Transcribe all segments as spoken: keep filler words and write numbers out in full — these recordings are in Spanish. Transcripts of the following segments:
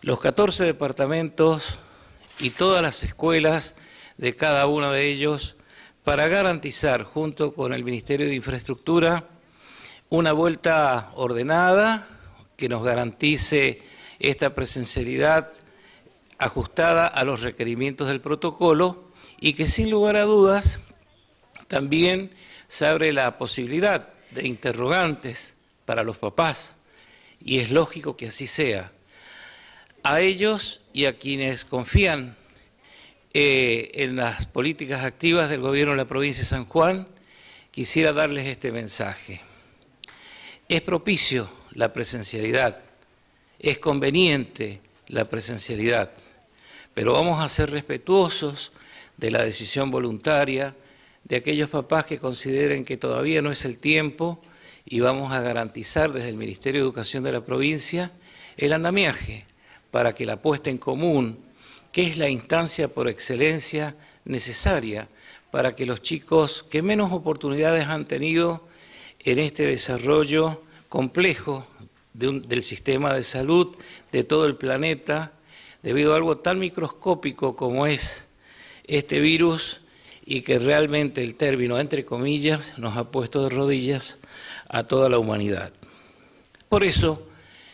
los catorce departamentos y todas las escuelas de cada uno de ellos para garantizar, junto con el Ministerio de Infraestructura, una vuelta ordenada que nos garantice esta presencialidad ajustada a los requerimientos del protocolo y que sin lugar a dudas también se abre la posibilidad de interrogantes para los papás y es lógico que así sea. A ellos y a quienes confían eh, en las políticas activas del gobierno de la provincia de San Juan, quisiera darles este mensaje. Es propicio la presencialidad, es conveniente la presencialidad, pero vamos a ser respetuosos de la decisión voluntaria de aquellos papás que consideren que todavía no es el tiempo y vamos a garantizar desde el Ministerio de Educación de la provincia el andamiaje para que la puesta en común, que es la instancia por excelencia necesaria para que los chicos que menos oportunidades han tenido en este desarrollo complejo de un, del sistema de salud de todo el planeta, debido a algo tan microscópico como es este virus y que realmente el término, entre comillas, nos ha puesto de rodillas a toda la humanidad. Por eso,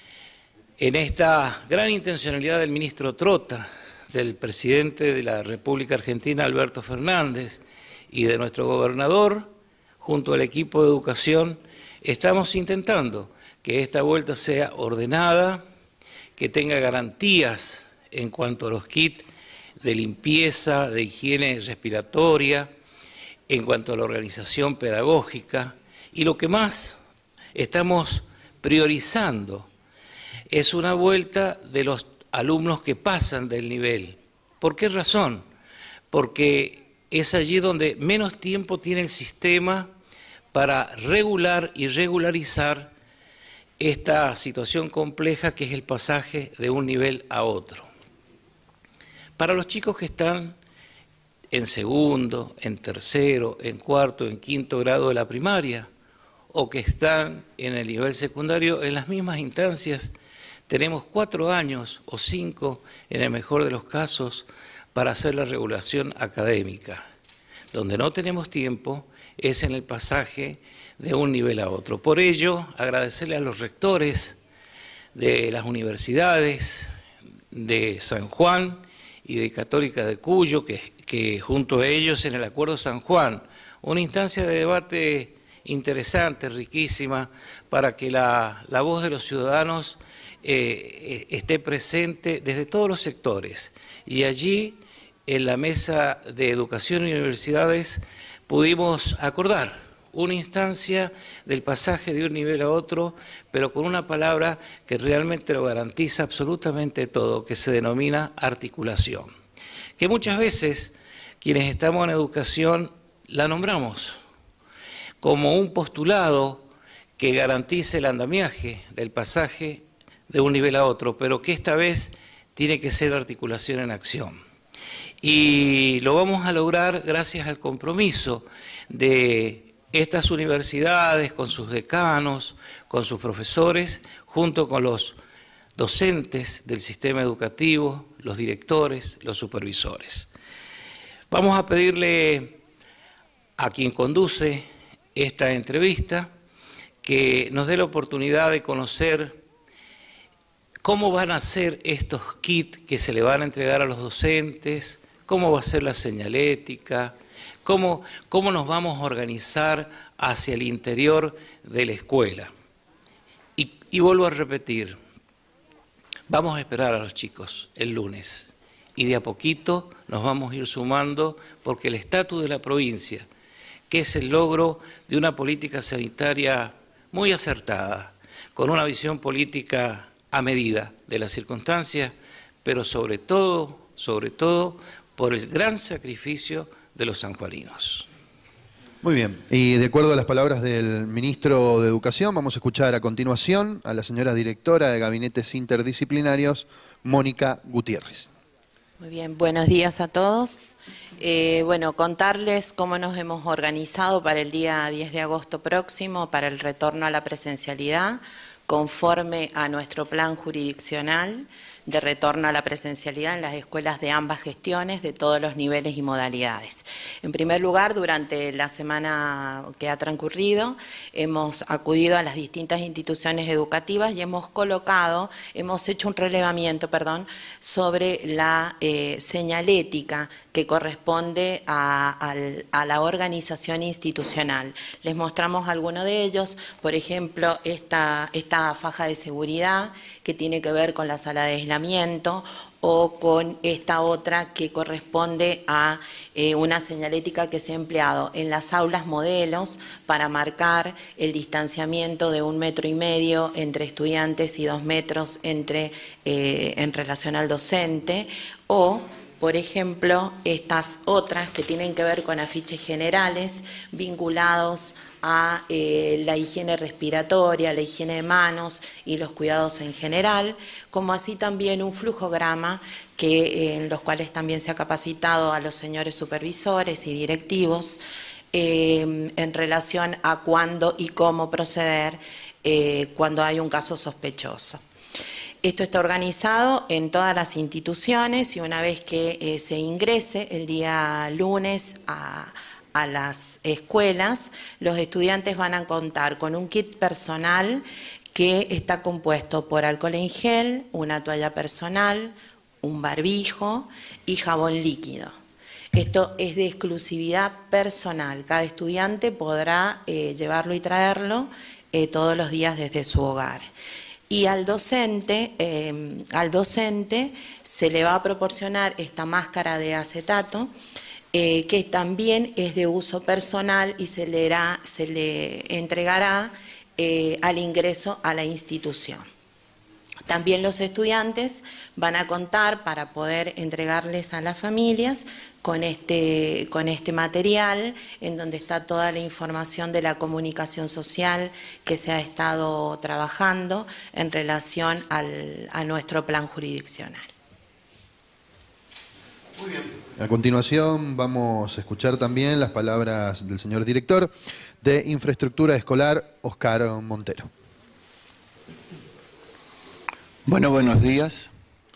en esta gran intencionalidad del ministro Trota, del presidente de la República Argentina, Alberto Fernández, y de nuestro gobernador, junto al equipo de educación, estamos intentando que esta vuelta sea ordenada, que tenga garantías en cuanto a los kits de limpieza, de higiene respiratoria, en cuanto a la organización pedagógica, y lo que más estamos priorizando es una vuelta de los alumnos que pasan del nivel. ¿Por qué razón? Porque es allí donde menos tiempo tiene el sistema para regular y regularizar esta situación compleja que es el pasaje de un nivel a otro. Para los chicos que están en segundo, en tercero, en cuarto, en quinto grado de la primaria, o que están en el nivel secundario, en las mismas instancias, tenemos cuatro años o cinco, en el mejor de los casos, para hacer la regulación académica. Donde no tenemos tiempo es en el pasaje de un nivel a otro. Por ello, agradecerle a los rectores de las universidades de San Juan y de Católica de Cuyo, que, que junto a ellos en el Acuerdo San Juan, una instancia de debate interesante, riquísima, para que la, la voz de los ciudadanos eh, esté presente desde todos los sectores. Y allí, en la mesa de educación y universidades, pudimos acordar una instancia del pasaje de un nivel a otro, pero con una palabra que realmente lo garantiza absolutamente todo, que se denomina articulación. Que muchas veces quienes estamos en educación la nombramos como un postulado que garantice el andamiaje del pasaje de un nivel a otro, pero que esta vez tiene que ser articulación en acción. Y lo vamos a lograr gracias al compromiso de estas universidades, con sus decanos, con sus profesores, junto con los docentes del sistema educativo, los directores, los supervisores. Vamos a pedirle a quien conduce esta entrevista que nos dé la oportunidad de conocer cómo van a ser estos kits que se le van a entregar a los docentes, cómo va a ser la señalética, Cómo, cómo nos vamos a organizar hacia el interior de la escuela. Y, y vuelvo a repetir, vamos a esperar a los chicos el lunes y de a poquito nos vamos a ir sumando porque el estatus de la provincia, que es el logro de una política sanitaria muy acertada, con una visión política a medida de las circunstancias, pero sobre todo, sobre todo, por el gran sacrificio de los sanjuaninos. Muy bien, y de acuerdo a las palabras del ministro de Educación, vamos a escuchar a continuación a la señora directora de Gabinetes Interdisciplinarios, Mónica Gutiérrez. Muy bien, buenos días a todos. Eh, bueno, contarles cómo nos hemos organizado para el día diez de agosto próximo, para el retorno a la presencialidad, conforme a nuestro plan jurisdiccional de retorno a la presencialidad en las escuelas de ambas gestiones, de todos los niveles y modalidades. En primer lugar, durante la semana que ha transcurrido, hemos acudido a las distintas instituciones educativas y hemos colocado, hemos hecho un relevamiento, perdón, sobre la eh, señalética que corresponde a, a, a la organización institucional. Les mostramos algunos de ellos, por ejemplo, esta, esta faja de seguridad que tiene que ver con la sala de aislamiento, o con esta otra que corresponde a eh, una señalética que se ha empleado en las aulas modelos para marcar el distanciamiento de un metro y medio entre estudiantes y dos metros entre, eh, en relación al docente, o por ejemplo, estas otras que tienen que ver con afiches generales vinculados a eh, la higiene respiratoria, la higiene de manos y los cuidados en general, como así también un flujograma que, eh, en los cuales también se ha capacitado a los señores supervisores y directivos eh, en relación a cuándo y cómo proceder eh, cuando hay un caso sospechoso. Esto está organizado en todas las instituciones y una vez que eh, se ingrese el día lunes a, a las escuelas, los estudiantes van a contar con un kit personal que está compuesto por alcohol en gel, una toalla personal, un barbijo y jabón líquido. Esto es de exclusividad personal. Cada estudiante podrá eh, llevarlo y traerlo eh, todos los días desde su hogar. Y al docente, eh, al docente se le va a proporcionar esta máscara de acetato, eh, que también es de uso personal y se le, hará, se le entregará eh, al ingreso a la institución. También los estudiantes van a contar, para poder entregarles a las familias, con este, con este material en donde está toda la información de la comunicación social que se ha estado trabajando en relación al, a nuestro plan jurisdiccional. Muy bien. A continuación vamos a escuchar también las palabras del señor director de Infraestructura Escolar, Oscar Montero. Bueno, buenos días.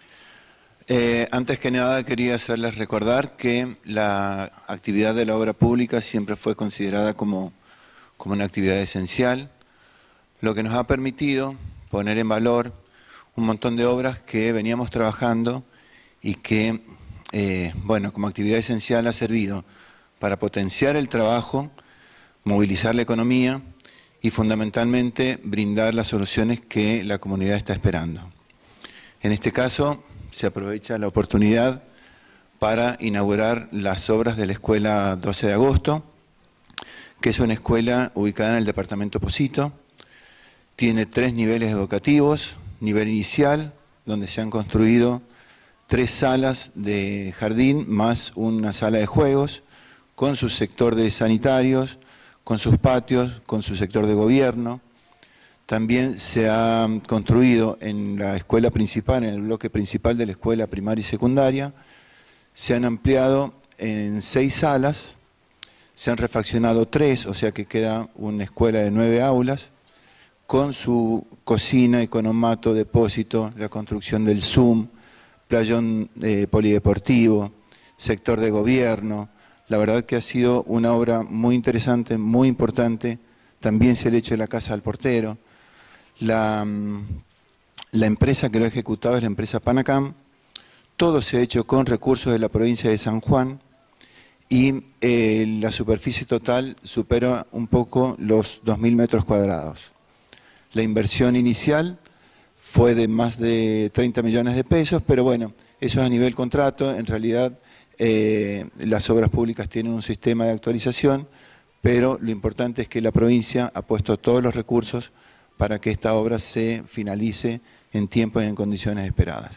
Eh, antes que nada quería hacerles recordar que la actividad de la obra pública siempre fue considerada como, como una actividad esencial, lo que nos ha permitido poner en valor un montón de obras que veníamos trabajando y que, eh, bueno, como actividad esencial ha servido para potenciar el trabajo, movilizar la economía y fundamentalmente brindar las soluciones que la comunidad está esperando. En este caso, se aprovecha la oportunidad para inaugurar las obras de la Escuela doce de agosto, que es una escuela ubicada en el departamento Pocito. Tiene tres niveles educativos, nivel inicial, donde se han construido tres salas de jardín más una sala de juegos, con su sector de sanitarios, con sus patios, con su sector de gobierno. También se ha construido en la escuela principal, en el bloque principal de la escuela primaria y secundaria, se han ampliado en seis salas, se han refaccionado tres, o sea que queda una escuela de nueve aulas, con su cocina, economato, depósito, la construcción del Zoom, playón eh, polideportivo, sector de gobierno. La verdad que ha sido una obra muy interesante, muy importante. También se le ha hecho la casa al portero. La, la empresa que lo ha ejecutado es la empresa Panacam. Todo se ha hecho con recursos de la provincia de San Juan y eh, la superficie total supera un poco los dos mil metros cuadrados. La inversión inicial fue de más de treinta millones de pesos, pero bueno, eso es a nivel contrato. En realidad eh, las obras públicas tienen un sistema de actualización, pero lo importante es que la provincia ha puesto todos los recursos para que esta obra se finalice en tiempo y en condiciones esperadas.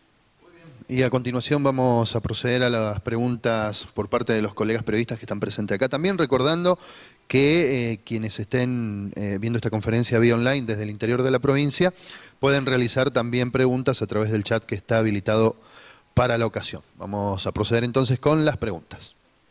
Y a continuación vamos a proceder a las preguntas por parte de los colegas periodistas que están presentes acá. También recordando que eh, quienes estén eh, viendo esta conferencia vía online desde el interior de la provincia pueden realizar también preguntas a través del chat que está habilitado para la ocasión. Vamos a proceder entonces con las preguntas.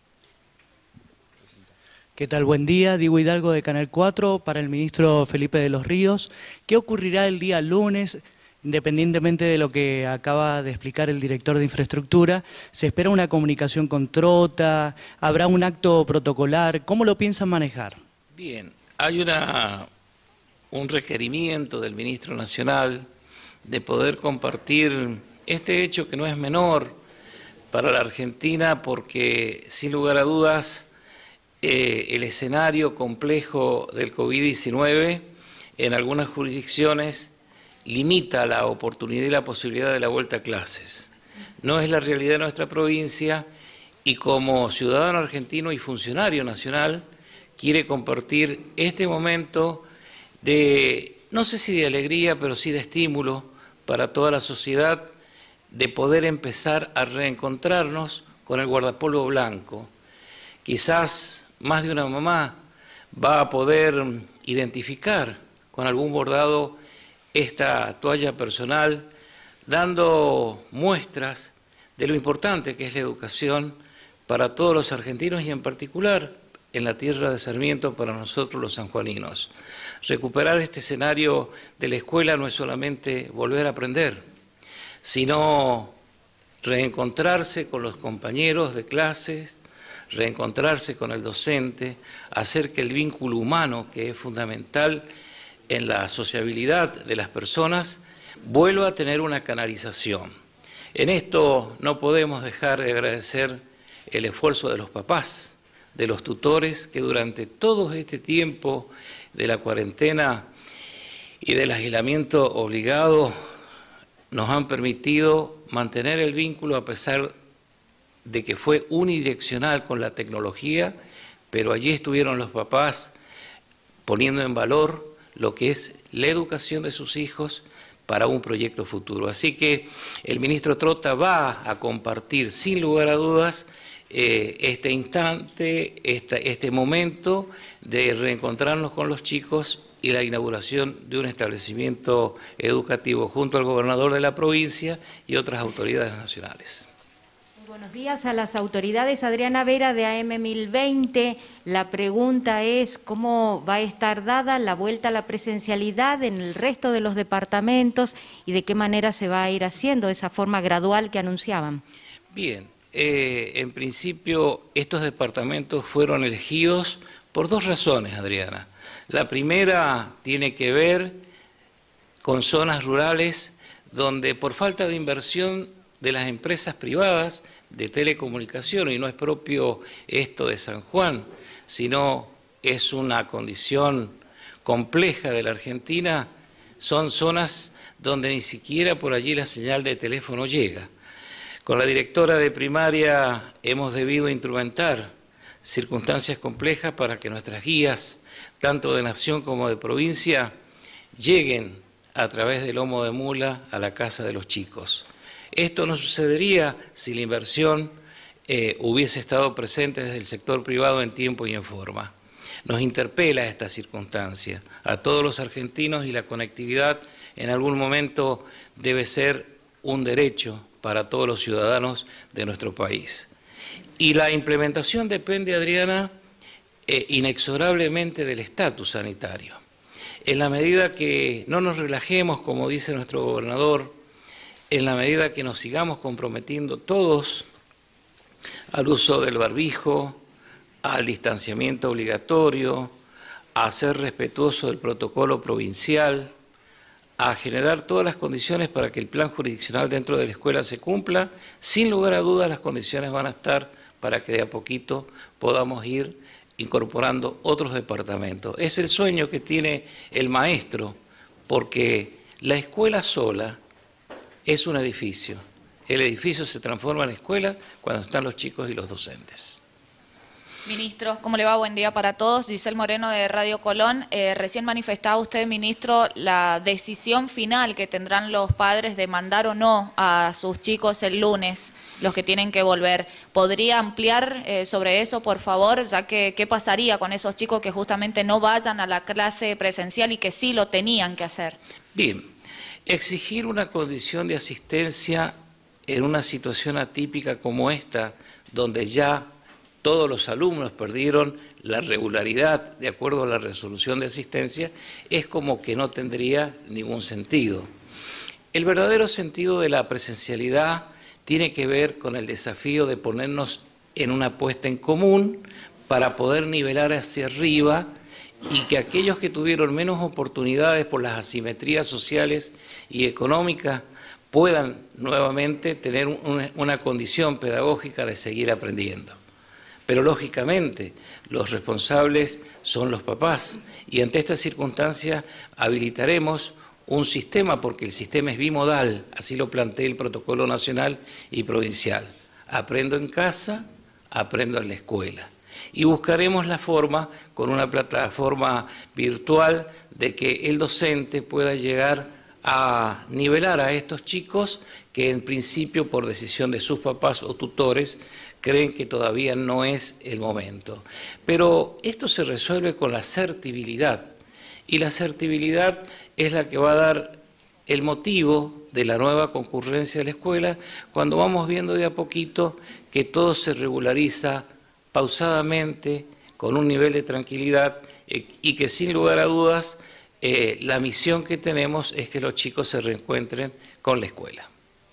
¿Qué tal? Buen día. Diego Hidalgo de Canal cuatro para el ministro Felipe de los Ríos. ¿Qué ocurrirá el día lunes independientemente de lo que acaba de explicar el director de infraestructura, ¿se espera una comunicación con Trota? ¿Habrá un acto protocolar? ¿Cómo lo piensan manejar? Bien, hay una, un requerimiento del ministro nacional de poder compartir este hecho que no es menor para la Argentina porque, sin lugar a dudas, eh, el escenario complejo del COVID diecinueve en algunas jurisdicciones limita la oportunidad y la posibilidad de la vuelta a clases. No es la realidad de nuestra provincia y como ciudadano argentino y funcionario nacional quiere compartir este momento de, no sé si de alegría, pero sí de estímulo para toda la sociedad de poder empezar a reencontrarnos con el guardapolvo blanco. Quizás más de una mamá va a poder identificar con algún bordado esta toalla personal, dando muestras de lo importante que es la educación para todos los argentinos y en particular en la tierra de Sarmiento para nosotros los sanjuaninos. Recuperar este escenario de la escuela no es solamente volver a aprender, sino reencontrarse con los compañeros de clases, reencontrarse con el docente, hacer que el vínculo humano, que es fundamental en la sociabilidad de las personas, vuelva a tener una canalización. En esto no podemos dejar de agradecer el esfuerzo de los papás, de los tutores, que durante todo este tiempo de la cuarentena y del aislamiento obligado nos han permitido mantener el vínculo a pesar de que fue unidireccional con la tecnología, pero allí estuvieron los papás poniendo en valor lo que es la educación de sus hijos para un proyecto futuro. Así que el ministro Trota va a compartir sin lugar a dudas eh, este instante, esta, este momento de reencontrarnos con los chicos y la inauguración de un establecimiento educativo junto al gobernador de la provincia y otras autoridades nacionales. Buenos días a las autoridades. Adriana Vera de A M mil veinte. La pregunta es cómo va a estar dada la vuelta a la presencialidad en el resto de los departamentos y de qué manera se va a ir haciendo esa forma gradual que anunciaban. Bien, eh, en principio estos departamentos fueron elegidos por dos razones, Adriana. La primera tiene que ver con zonas rurales donde por falta de inversión de las empresas privadas de telecomunicación, y no es propio esto de San Juan, sino es una condición compleja de la Argentina, son zonas donde ni siquiera por allí la señal de teléfono llega. Con la directora de primaria hemos debido instrumentar circunstancias complejas para que nuestras guías, tanto de nación como de provincia, lleguen a través del lomo de mula a la casa de los chicos. Esto no sucedería si la inversión eh, hubiese estado presente desde el sector privado en tiempo y en forma. Nos interpela esta circunstancia a todos los argentinos y la conectividad en algún momento debe ser un derecho para todos los ciudadanos de nuestro país. Y la implementación depende, Adriana, eh, inexorablemente del estatus sanitario. En la medida que no nos relajemos, como dice nuestro gobernador, en la medida que nos sigamos comprometiendo todos al uso del barbijo, al distanciamiento obligatorio, a ser respetuoso del protocolo provincial, a generar todas las condiciones para que el plan jurisdiccional dentro de la escuela se cumpla, sin lugar a dudas las condiciones van a estar para que de a poquito podamos ir incorporando otros departamentos. Es el sueño que tiene el maestro, porque la escuela sola es un edificio. El edificio se transforma en escuela cuando están los chicos y los docentes. Ministro, ¿cómo le va? Buen día para todos. Giselle Moreno de Radio Colón. Eh, recién manifestaba usted, ministro, la decisión final que tendrán los padres de mandar o no a sus chicos el lunes, los que tienen que volver. ¿Podría ampliar eh, sobre eso, por favor? Ya que, ¿qué pasaría con esos chicos que justamente no vayan a la clase presencial y que sí lo tenían que hacer? Bien, exigir una condición de asistencia en una situación atípica como esta, donde ya todos los alumnos perdieron la regularidad de acuerdo a la resolución de asistencia, es como que no tendría ningún sentido. El verdadero sentido de la presencialidad tiene que ver con el desafío de ponernos en una apuesta en común para poder nivelar hacia arriba y que aquellos que tuvieron menos oportunidades por las asimetrías sociales y económicas puedan nuevamente tener una, una condición pedagógica de seguir aprendiendo. Pero lógicamente los responsables son los papás y ante esta circunstancia habilitaremos un sistema, porque el sistema es bimodal, así lo plantea el protocolo nacional y provincial. Aprendo en casa, aprendo en la escuela. Y buscaremos la forma, con una plataforma virtual, de que el docente pueda llegar a nivelar a estos chicos que en principio, por decisión de sus papás o tutores, creen que todavía no es el momento. Pero esto se resuelve con la certibilidad, y la certibilidad es la que va a dar el motivo de la nueva concurrencia de la escuela, cuando vamos viendo de a poquito que todo se regulariza pausadamente, con un nivel de tranquilidad, eh, y que sin lugar a dudas eh, la misión que tenemos es que los chicos se reencuentren con la escuela.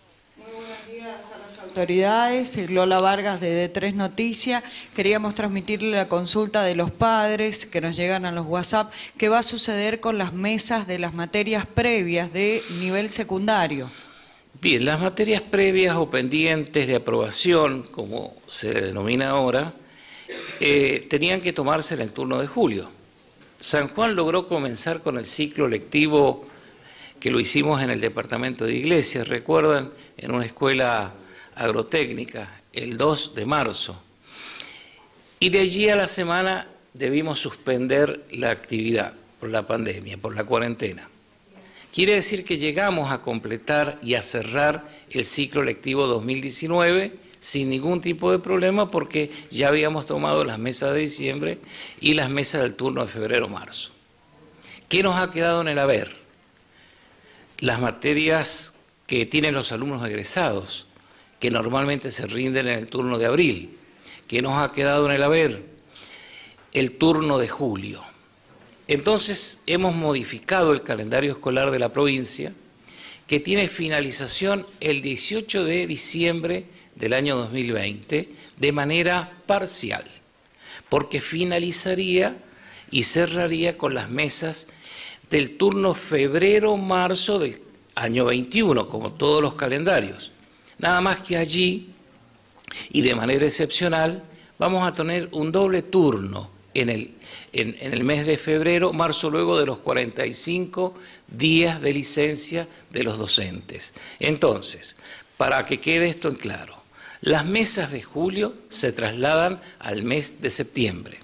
Autoridades, Lola Vargas de D tres Noticias. Queríamos transmitirle la consulta de los padres que nos llegan a los WhatsApp. ¿Qué va a suceder con las mesas de las materias previas de nivel secundario? Bien, las materias previas o pendientes de aprobación, como se denomina ahora, eh, tenían que tomarse en el turno de julio. San Juan logró comenzar con el ciclo lectivo que lo hicimos en el departamento de Iglesias, recuerdan, en una escuela agrotécnica, el dos de marzo. Y de allí a la semana debimos suspender la actividad por la pandemia, por la cuarentena. Quiere decir que llegamos a completar y a cerrar el ciclo lectivo dos mil diecinueve sin ningún tipo de problema, porque ya habíamos tomado las mesas de diciembre y las mesas del turno de febrero-marzo. ¿Qué nos ha quedado en el haber? Las materias que tienen los alumnos egresados, que normalmente se rinden en el turno de abril. ¿Qué nos ha quedado en el haber? El turno de julio. Entonces hemos modificado el calendario escolar de la provincia, que tiene finalización el dieciocho de diciembre del año dos mil veinte, de manera parcial, porque finalizaría y cerraría con las mesas del turno febrero-marzo del año veintiuno, como todos los calendarios. Nada más que allí, y de manera excepcional, vamos a tener un doble turno en el, en, en el mes de febrero, marzo, luego de los cuarenta y cinco días de licencia de los docentes. Entonces, para que quede esto en claro, las mesas de julio se trasladan al mes de septiembre.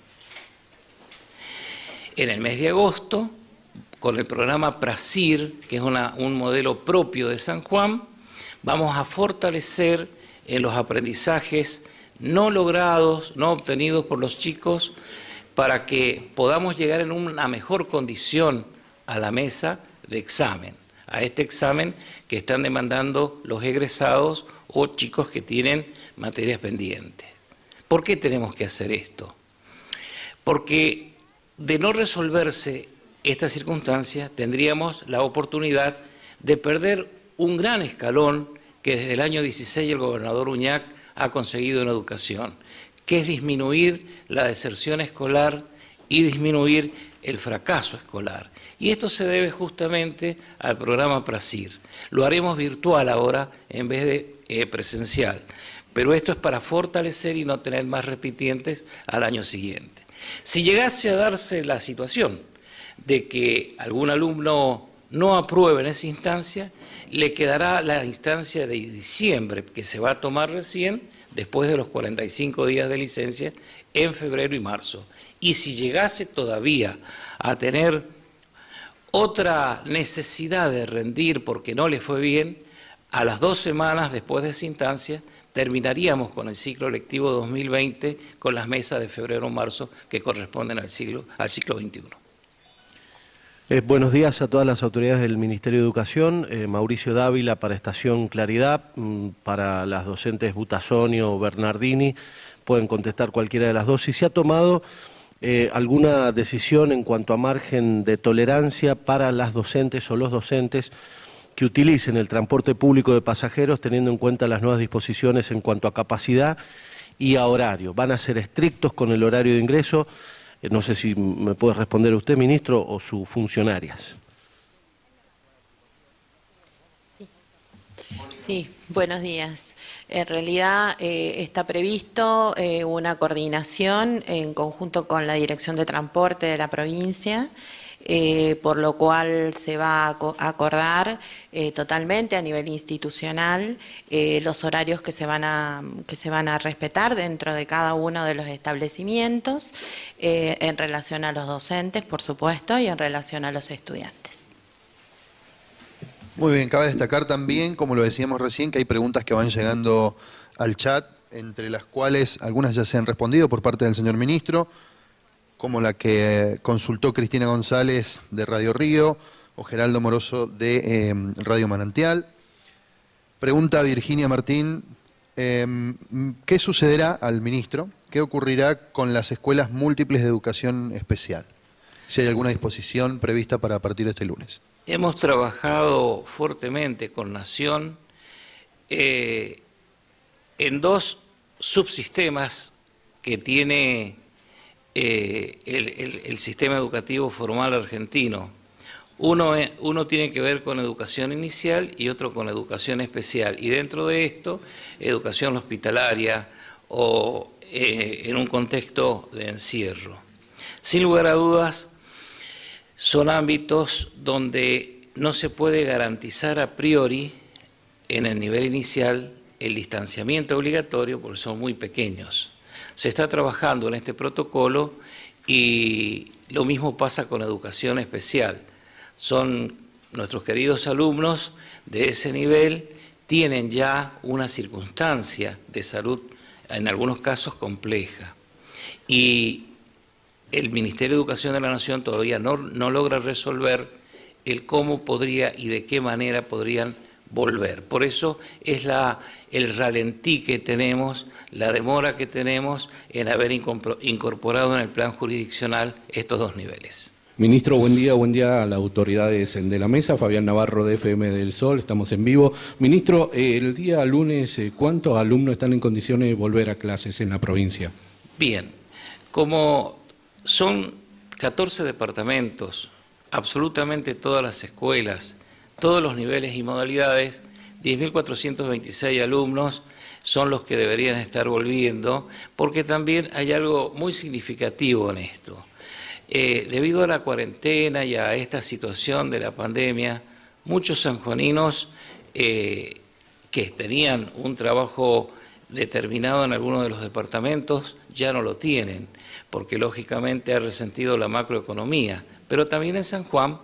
En el mes de agosto, con el programa PRASIR, que es una, un modelo propio de San Juan, vamos a fortalecer en los aprendizajes no logrados, no obtenidos por los chicos, para que podamos llegar en una mejor condición a la mesa de examen, a este examen que están demandando los egresados o chicos que tienen materias pendientes. ¿Por qué tenemos que hacer esto? Porque de no resolverse esta circunstancia, tendríamos la oportunidad de perder un gran escalón que desde el año dieciséis el gobernador Uñac ha conseguido en educación, que es disminuir la deserción escolar y disminuir el fracaso escolar. Y esto se debe justamente al programa PRASIR. Lo haremos virtual ahora en vez de eh, presencial, pero esto es para fortalecer y no tener más repitientes al año siguiente. Si llegase a darse la situación de que algún alumno no apruebe en esa instancia, le quedará la instancia de diciembre, que se va a tomar recién, después de los cuarenta y cinco días de licencia, en febrero y marzo. Y si llegase todavía a tener otra necesidad de rendir porque no le fue bien, a las dos semanas después de esa instancia, terminaríamos con el ciclo lectivo dos mil veinte con las mesas de febrero-marzo que corresponden al, siglo, al ciclo veintiuno. Eh, buenos días a todas las autoridades del Ministerio de Educación. Eh, Mauricio Dávila para Estación Claridad, mmm, para las docentes Butasonio o Bernardini. Pueden contestar cualquiera de las dos. Si se ha tomado eh, alguna decisión en cuanto a margen de tolerancia para las docentes o los docentes que utilicen el transporte público de pasajeros teniendo en cuenta las nuevas disposiciones en cuanto a capacidad y a horario. ¿Van a ser estrictos con el horario de ingreso? Eh, no sé si me puede responder usted, ministro, o sus funcionarias. Sí, buenos días. En realidad eh, está previsto eh, una coordinación en conjunto con la Dirección de Transporte de la provincia, eh, por lo cual se va a acordar eh, totalmente a nivel institucional eh, los horarios que se van a que se van a respetar dentro de cada uno de los establecimientos eh, en relación a los docentes, por supuesto, y en relación a los estudiantes. Muy bien, cabe destacar también, como lo decíamos recién, que hay preguntas que van llegando al chat, entre las cuales algunas ya se han respondido por parte del señor ministro, como la que consultó Cristina González de Radio Río o Geraldo Moroso de eh, Radio Manantial. Pregunta Virginia Martín, eh, ¿qué sucederá al ministro? ¿Qué ocurrirá con las escuelas múltiples de educación especial? Si hay alguna disposición prevista para a partir de este lunes. Hemos trabajado fuertemente con Nación eh, en dos subsistemas que tiene eh, el, el, el sistema educativo formal argentino. Uno, es, uno tiene que ver con educación inicial y otro con educación especial. Y dentro de esto, educación hospitalaria o eh, en un contexto de encierro. Sin lugar a dudas, son ámbitos donde no se puede garantizar a priori en el nivel inicial el distanciamiento obligatorio porque son muy pequeños. Se está trabajando en este protocolo y lo mismo pasa con educación especial. Son nuestros queridos alumnos de ese nivel, tienen ya una circunstancia de salud, en algunos casos compleja. Y el Ministerio de Educación de la Nación todavía no, no logra resolver el cómo podría y de qué manera podrían volver. Por eso es la, el ralentí que tenemos, la demora que tenemos en haber incorporado en el plan jurisdiccional estos dos niveles. Ministro, buen día, buen día a las autoridades de la mesa. Fabián Navarro de F M del Sol, estamos en vivo. Ministro, el día lunes, ¿cuántos alumnos están en condiciones de volver a clases en la provincia? Bien, como son catorce departamentos, absolutamente todas las escuelas, todos los niveles y modalidades, diez mil cuatrocientos veintiséis alumnos son los que deberían estar volviendo, porque también hay algo muy significativo en esto. Eh, debido a la cuarentena y a esta situación de la pandemia, muchos sanjuaninos eh, que tenían un trabajo determinado en algunos de los departamentos ya no lo tienen, porque lógicamente ha resentido la macroeconomía. Pero también en San Juan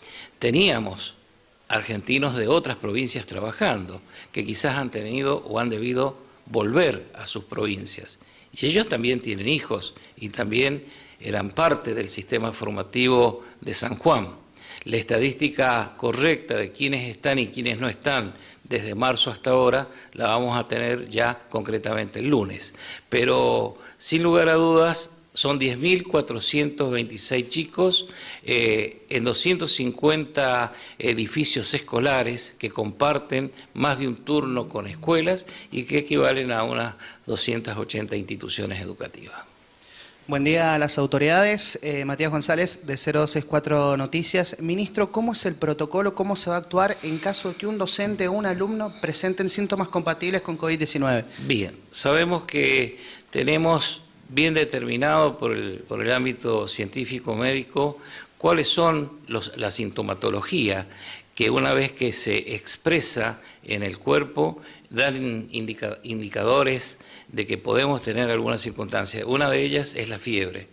teníamos argentinos de otras provincias trabajando, que quizás han tenido o han debido volver a sus provincias. Y ellos también tienen hijos y también eran parte del sistema formativo de San Juan. La estadística correcta de quiénes están y quiénes no están desde marzo hasta ahora la vamos a tener ya concretamente el lunes. Pero sin lugar a dudas son diez mil cuatrocientos veintiséis chicos eh, en doscientos cincuenta edificios escolares que comparten más de un turno con escuelas y que equivalen a unas doscientas ochenta instituciones educativas. Buen día a las autoridades. Eh, Matías González, de cero dos seis cuatro Noticias. Ministro, ¿cómo es el protocolo? ¿Cómo se va a actuar en caso de que un docente o un alumno presenten síntomas compatibles con COVID diecinueve? Bien, sabemos que tenemos bien determinado por el, por el ámbito científico-médico cuáles son los, la sintomatología que una vez que se expresa en el cuerpo dan indica, indicadores de que podemos tener alguna circunstancia. Una de ellas es la fiebre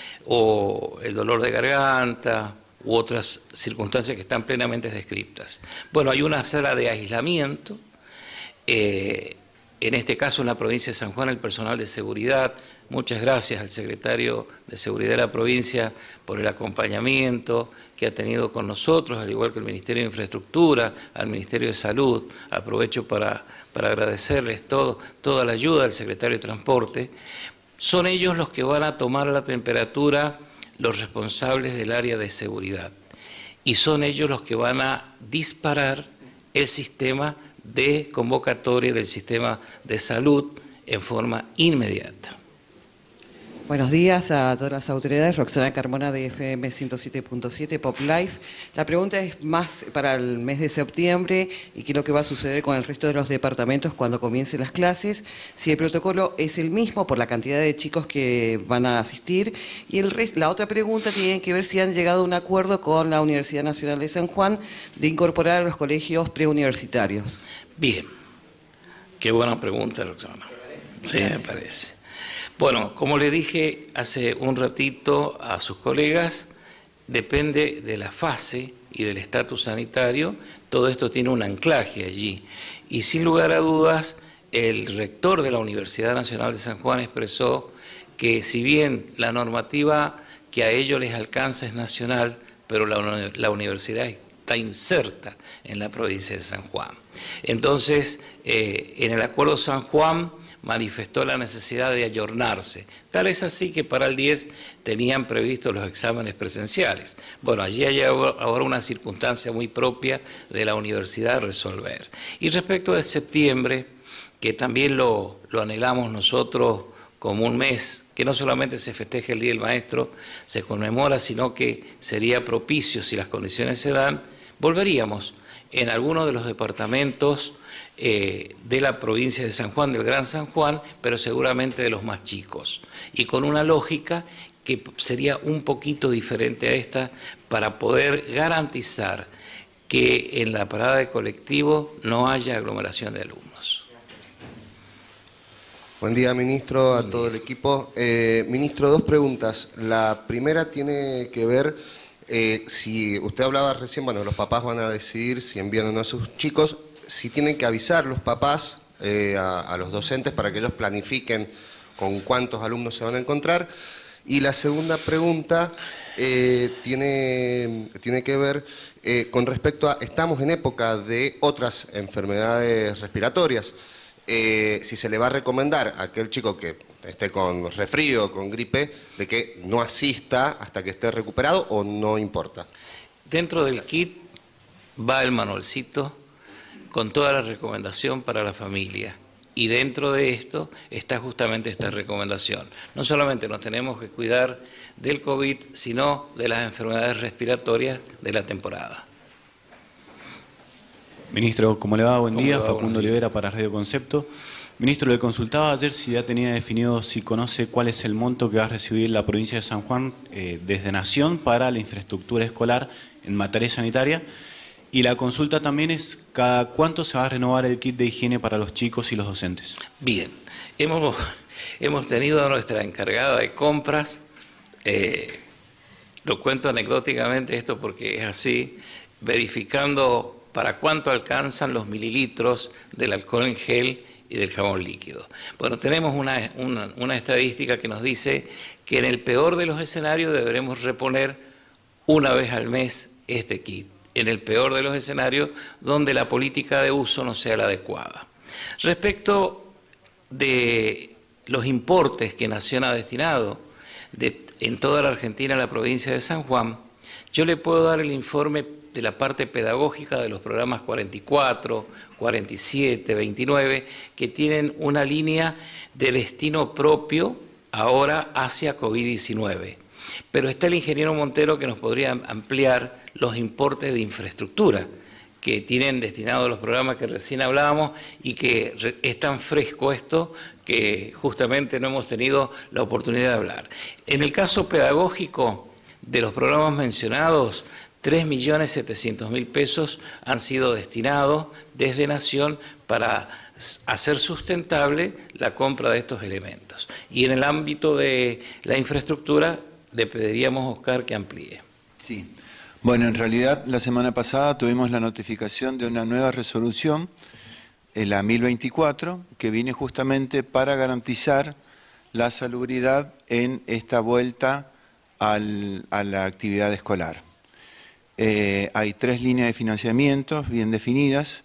o el dolor de garganta u otras circunstancias que están plenamente descritas. Bueno, hay una sala de aislamiento, eh, en este caso en la provincia de San Juan el personal de seguridad. Muchas gracias al secretario de Seguridad de la provincia por el acompañamiento que ha tenido con nosotros, al igual que el Ministerio de Infraestructura, al Ministerio de Salud. Aprovecho para, para agradecerles todo, toda la ayuda del secretario de Transporte. Son ellos los que van a tomar la temperatura, los responsables del área de seguridad. Y son ellos los que van a disparar el sistema de convocatoria del sistema de salud en forma inmediata. Buenos días a todas las autoridades. Roxana Carmona de F M ciento siete punto siete Pop Life. La pregunta es más para el mes de septiembre y qué es lo que va a suceder con el resto de los departamentos cuando comiencen las clases. Si el protocolo es el mismo por la cantidad de chicos que van a asistir. Y el rest, la otra pregunta tiene que ver si han llegado a un acuerdo con la Universidad Nacional de San Juan de incorporar a los colegios preuniversitarios. Bien. Qué buena pregunta, Roxana. Sí, me parece. Bueno, como le dije hace un ratito a sus colegas, depende de la fase y del estatus sanitario, todo esto tiene un anclaje allí. Y sin lugar a dudas, el rector de la Universidad Nacional de San Juan expresó que si bien la normativa que a ellos les alcanza es nacional, pero la, la universidad está inserta en la provincia de San Juan. Entonces, eh, en el Acuerdo San Juan manifestó la necesidad de ayornarse. Tal es así que para el diez tenían previstos los exámenes presenciales. Bueno, allí hay ahora una circunstancia muy propia de la universidad a resolver. Y respecto de septiembre, que también lo, lo anhelamos nosotros como un mes, que no solamente se festeja el Día del Maestro, se conmemora, sino que sería propicio, si las condiciones se dan, volveríamos en algunos de los departamentos Eh, de la provincia de San Juan, del Gran San Juan, pero seguramente de los más chicos, y con una lógica que sería un poquito diferente a esta para poder garantizar que en la parada de colectivo no haya aglomeración de alumnos. Buen día, ministro, a Buen todo día. el equipo. Eh, ministro, dos preguntas. La primera tiene que ver, eh, si usted hablaba recién, bueno, los papás van a decidir si envían o no a sus chicos, si tienen que avisar los papás eh, a, a los docentes para que ellos planifiquen con cuántos alumnos se van a encontrar. Y la segunda pregunta eh, tiene, tiene que ver eh, con respecto a, estamos en época de otras enfermedades respiratorias, eh, si se le va a recomendar a aquel chico que esté con resfrío, con gripe, de que no asista hasta que esté recuperado o no importa. Dentro del kit va el manualcito con toda la recomendación para la familia. Y dentro de esto está justamente esta recomendación. No solamente nos tenemos que cuidar del COVID, sino de las enfermedades respiratorias de la temporada. Ministro, ¿cómo le va? Buen día. va? Facundo Olivera para Radio Concepto. Ministro, le consultaba ayer si ya tenía definido, si conoce cuál es el monto que va a recibir la provincia de San Juan eh, desde Nación para la infraestructura escolar en materia sanitaria. Y la consulta también es, ¿cada cuánto se va a renovar el kit de higiene para los chicos y los docentes? Bien, hemos, hemos tenido a nuestra encargada de compras, eh, lo cuento anecdóticamente esto porque es así, verificando para cuánto alcanzan los mililitros del alcohol en gel y del jabón líquido. Bueno, tenemos una, una, una estadística que nos dice que en el peor de los escenarios deberemos reponer una vez al mes este kit, en el peor de los escenarios donde la política de uso no sea la adecuada. Respecto de los importes que Nación ha destinado de, en toda la Argentina a la provincia de San Juan, yo le puedo dar el informe de la parte pedagógica de los programas cuarenta y cuatro, cuarenta y siete, veintinueve, que tienen una línea de destino propio ahora hacia COVID diecinueve. Pero está el ingeniero Montero que nos podría ampliar los importes de infraestructura que tienen destinados los programas que recién hablábamos y que es tan fresco esto que justamente no hemos tenido la oportunidad de hablar. En el caso pedagógico de los programas mencionados, tres millones setecientos mil pesos han sido destinados desde Nación para hacer sustentable la compra de estos elementos. Y en el ámbito de la infraestructura le pediríamos a Oscar que amplíe. Sí. Bueno, en realidad la semana pasada tuvimos la notificación de una nueva resolución, la mil veinticuatro, que viene justamente para garantizar la salubridad en esta vuelta al, a la actividad escolar. Eh, hay tres líneas de financiamiento bien definidas,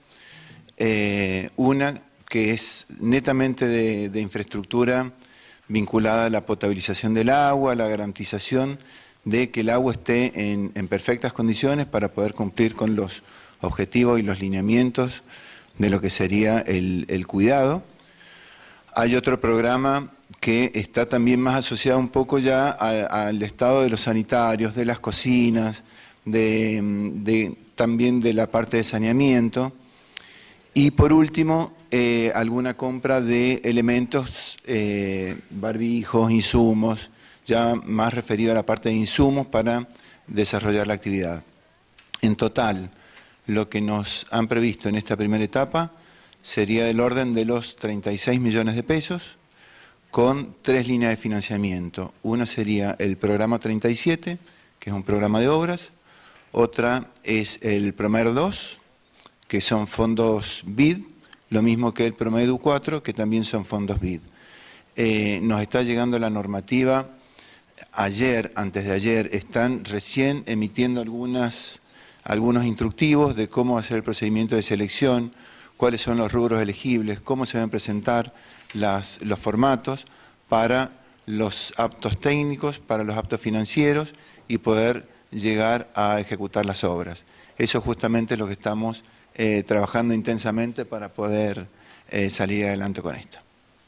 eh, una que es netamente de, de infraestructura vinculada a la potabilización del agua, a la garantización de que el agua esté en, en perfectas condiciones para poder cumplir con los objetivos y los lineamientos de lo que sería el, el cuidado. Hay otro programa que está también más asociado un poco ya a, al estado de los sanitarios, de las cocinas, de, de, también de la parte de saneamiento. Y por último, eh, alguna compra de elementos, eh, barbijos, insumos, ya más referido a la parte de insumos para desarrollar la actividad. En total, lo que nos han previsto en esta primera etapa sería del orden de los treinta y seis millones de pesos, con tres líneas de financiamiento. Una sería el programa treinta y siete, que es un programa de obras. Otra es el Promer dos, que son fondos B I D, lo mismo que el Promedu cuatro, que también son fondos B I D. Eh, nos está llegando la normativa. Ayer, antes de ayer, están recién emitiendo algunas, algunos instructivos de cómo hacer el procedimiento de selección, cuáles son los rubros elegibles, cómo se deben presentar las, los formatos para los aptos técnicos, para los aptos financieros y poder llegar a ejecutar las obras. Eso justamente es lo que estamos eh, trabajando intensamente para poder eh, salir adelante con esto.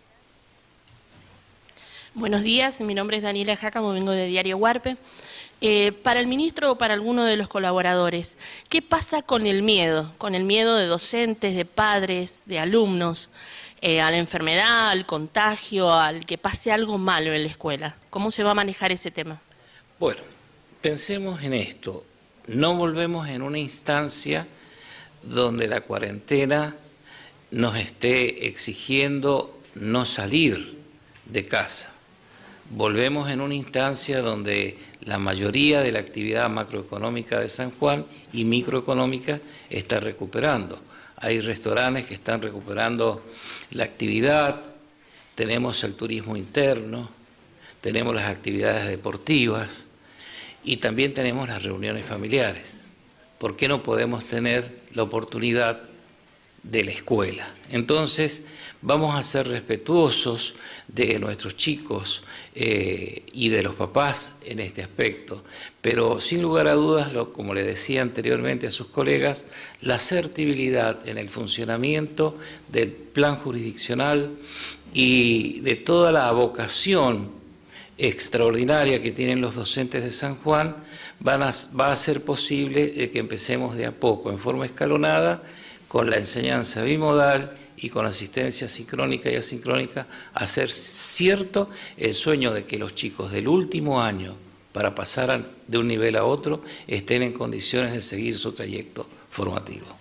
Buenos días, mi nombre es Daniela Jácamo, vengo de Diario Huarpe. Eh, para el ministro o para alguno de los colaboradores, ¿qué pasa con el miedo? Con el miedo de docentes, de padres, de alumnos, eh, a la enfermedad, al contagio, al que pase algo malo en la escuela. ¿Cómo se va a manejar ese tema? Bueno, pensemos en esto. No volvemos en una instancia donde la cuarentena nos esté exigiendo no salir de casa. Volvemos en una instancia donde la mayoría de la actividad macroeconómica de San Juan y microeconómica está recuperando. Hay restaurantes que están recuperando la actividad, tenemos el turismo interno, tenemos las actividades deportivas y también tenemos las reuniones familiares. ¿Por qué no podemos tener la oportunidad de la escuela? Entonces, vamos a ser respetuosos de nuestros chicos eh, y de los papás en este aspecto, pero sin lugar a dudas, lo, como le decía anteriormente a sus colegas, la asertibilidad en el funcionamiento del plan jurisdiccional y de toda la vocación extraordinaria que tienen los docentes de San Juan van a, va a ser posible eh, que empecemos de a poco, en forma escalonada, con la enseñanza bimodal y con asistencia sincrónica y asincrónica, hacer cierto el sueño de que los chicos del último año, para pasar de un nivel a otro, estén en condiciones de seguir su trayecto formativo.